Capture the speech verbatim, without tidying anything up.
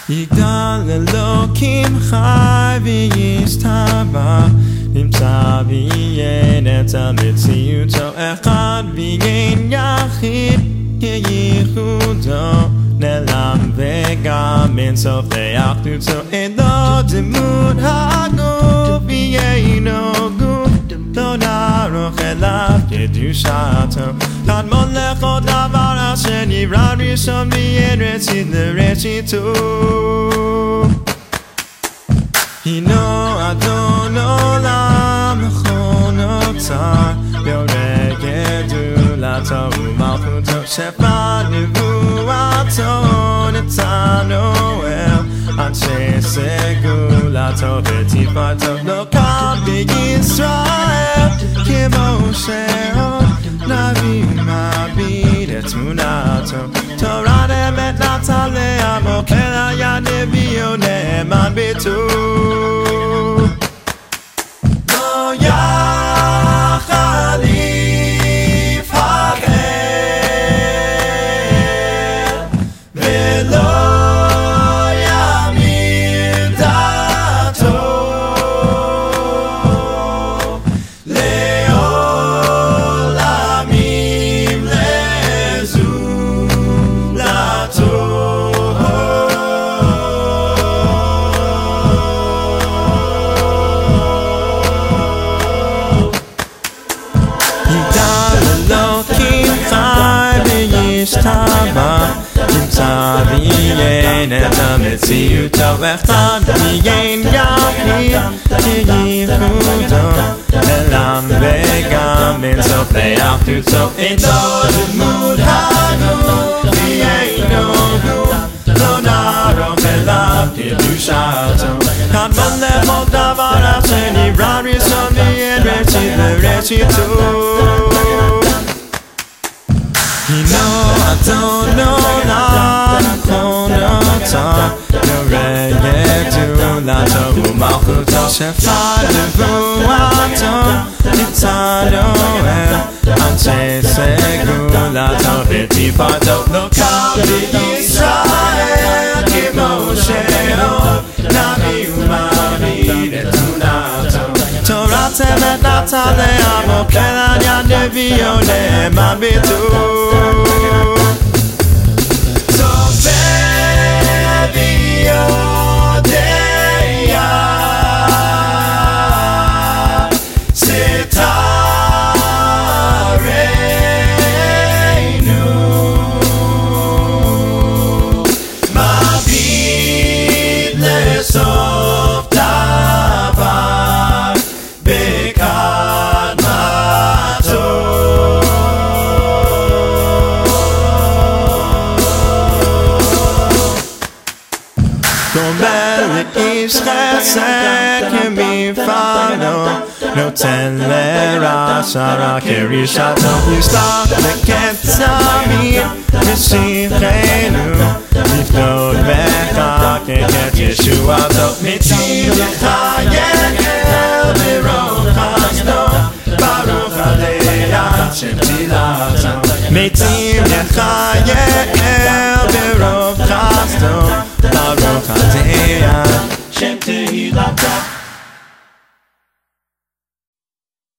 יגדל אלוקים חי ויסתבח, נמצא ויין את המציאותו אחד ויין יחיד כייחודו, נעלם וגם אין סוף לאחדותו, אינו דמות הגוף ויינו גוף, לא נערוך אליו קדושתו, קדמון לכל דבר אשר נברא ראשון ויין ראשית לראשיתו. הינו אדון עולם לכל נוצר, יורה גדולתו ומלכותו, שפע נבואתו נתנו אל אנשי סגולתו ותפארתו, לא קם בישראל כמו שעוד נביא ומביט את תמונתו, תורת אמת נתן לעמו, אל היה נביא ונאמן בטור. לא יחליף האל ולא ימיר דעתו, לעולמים לזולתו. נמצא ויין את המציאותו אחד ויין יחיד כייחודו, נעלם וגם אין סוף לאחדותו, אינו דמות הגוף ויינו גוף, לא נערוך אליו קדושתו, קדמון לכל דבר אשר נברא ראשון ויין ראשית לראשיתו. הינו אדון עולם לכל נוצר, יורה גדולתו ומלכותו, שפע נבואתו נתנו אל אנשי סגולתו ותפארתו, לא קם בישראל כמו שעוד נביא ומביט את תמונתו, תורת אמת נתן לעמו, אל היה נביא ונאמן בטור. גומל לאיש חסד כמפעלו, נותן לרשע רע כרשעתו, ישלח לקצרים משיחנו, לפדות וחקק את ישועתו, מתים לחייל ברוך חסדו, ברוך הדיין שם תהילתו, מתים לחייל